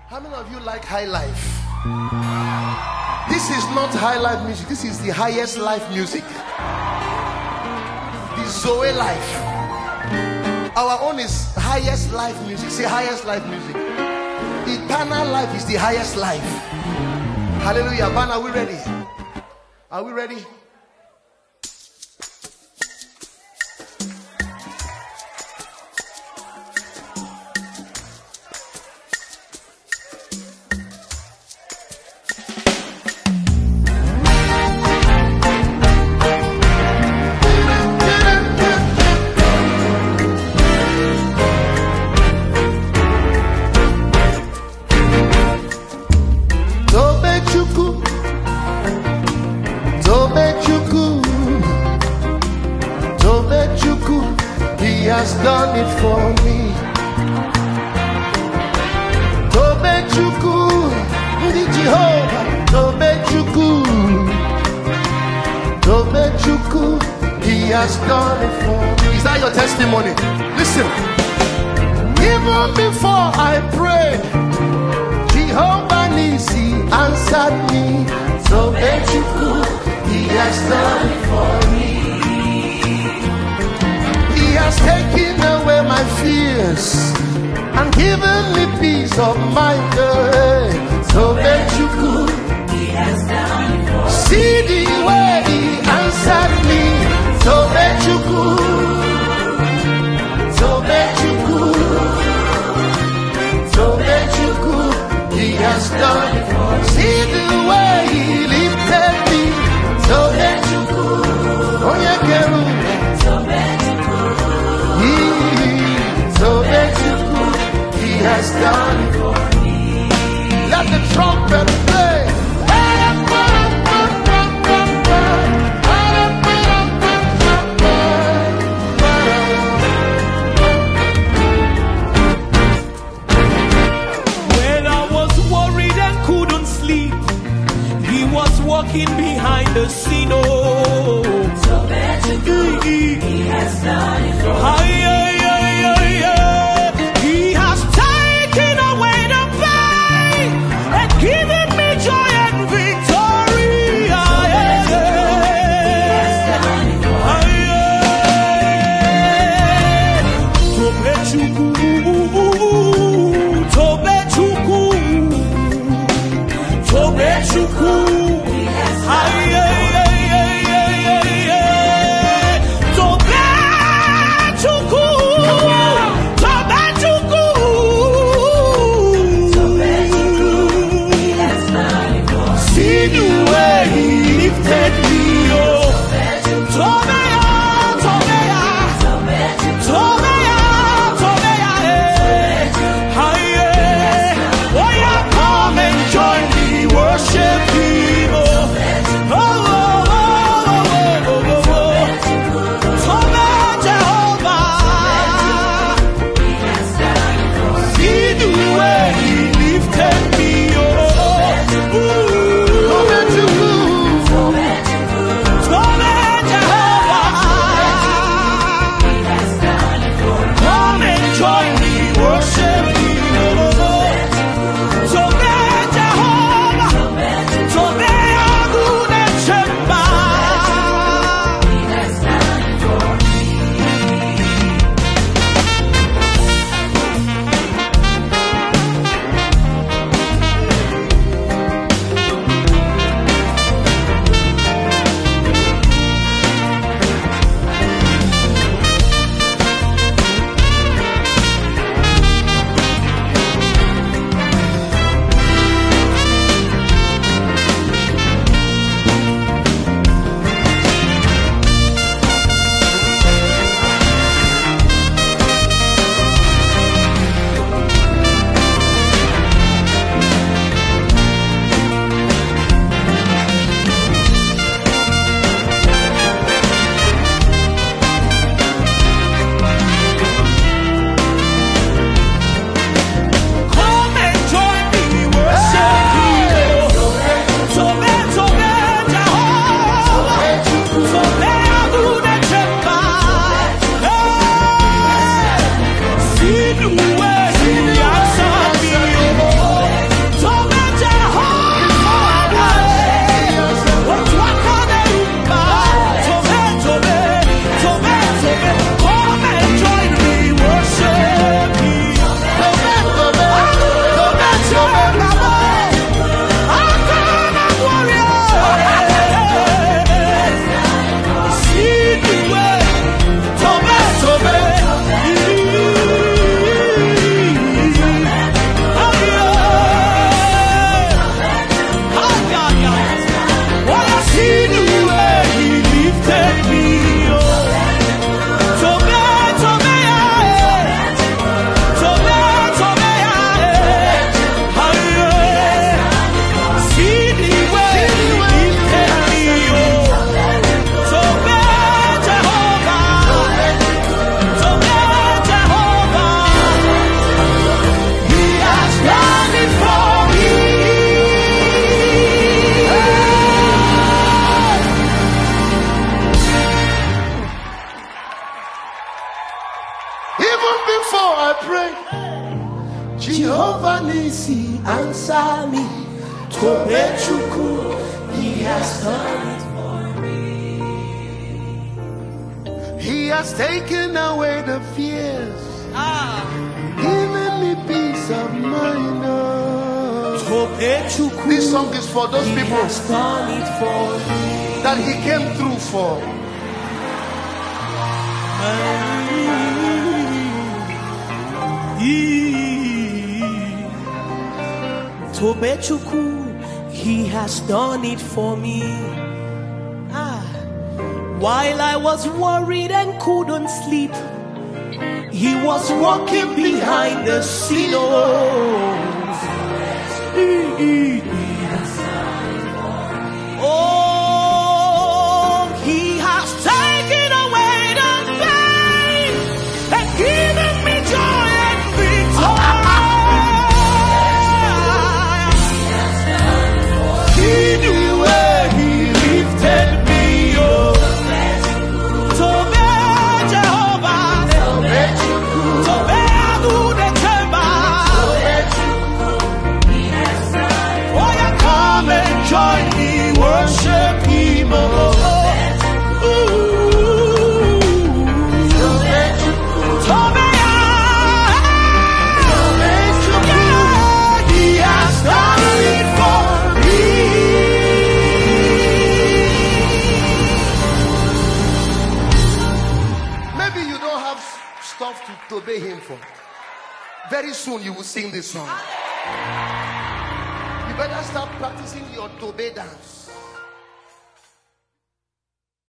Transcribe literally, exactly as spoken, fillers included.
How many of you like high life? This is not high life music. This is the highest life music. The Zoe life. Our own is highest life music. Say highest life music. Eternal life is the highest life. Hallelujah. Ban, are we ready? Are we ready? He has done it for me. Tobe Chuku, Ndi Jehovah. Tobe Chuku, Tobe Chuku. He has done it for me. Is that your testimony? Listen. Even before I prayed, Jehovah Nisi answered me. Tobe Chuku, He has done it for me. He has taken away my fears and given me peace of mind. So that you could, He has done it for me. See the way He answered me. So that you could, so that you could, so that you could. He has done it for me. See the way He lifted me. So that you could, oh yeah, girl. So that you could. He, so that you could, He has done it for me. Let the trumpet play. When I was worried and couldn't sleep, He was walking behind the scene. Oh, so that you could, He has done it for me. Come on. Jehovah Nisi, answer me. Tobechuku, he has done it for me. He has taken away the fears, Ah. giving me peace of mind. Oh. Tobechuku, This song is for those he people has done it for me. that he came through for. Tobechuku, he has done it for me. Ah, while I was worried and couldn't sleep, he was walking behind the scene. Oh, oh, he has taken away the pain and given me joy and victory. He knew where he lifted me up. Tobe Jehovah, Tobe Adu de Temba. Oh, yeah, come and join me, worship him. Oh, ooh. Tobe, yeah, he has done it for me. Maybe you don't have stuff to obey him for. Very soon you will sing this song. You better start practicing your Tobe dance.